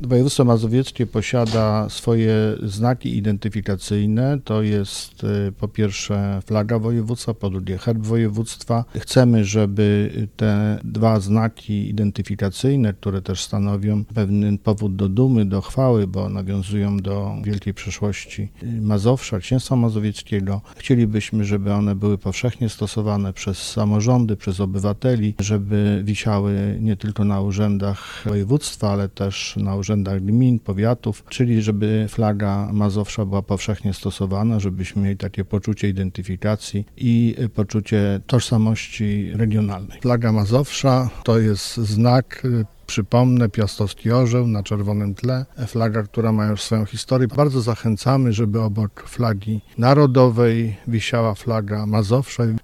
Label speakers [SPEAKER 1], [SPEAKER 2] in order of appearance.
[SPEAKER 1] Województwo mazowieckie posiada swoje znaki identyfikacyjne. To jest po pierwsze flaga województwa, po drugie herb województwa. Chcemy, żeby te dwa znaki identyfikacyjne, które też stanowią pewien powód do dumy, do chwały, bo nawiązują do wielkiej przeszłości Mazowsza, Księstwa Mazowieckiego. Chcielibyśmy, żeby one były powszechnie stosowane przez samorządy, przez obywateli, żeby wisiały nie tylko na urzędach województwa, ale też na urzędach gmin, powiatów, czyli żeby flaga Mazowsza była powszechnie stosowana, żebyśmy mieli takie poczucie identyfikacji i poczucie tożsamości regionalnej. Flaga Mazowsza to jest znak, przypomnę, piastowski orzeł na czerwonym tle, flaga, która ma już swoją historię. Bardzo zachęcamy, żeby obok flagi narodowej wisiała flaga Mazowsza.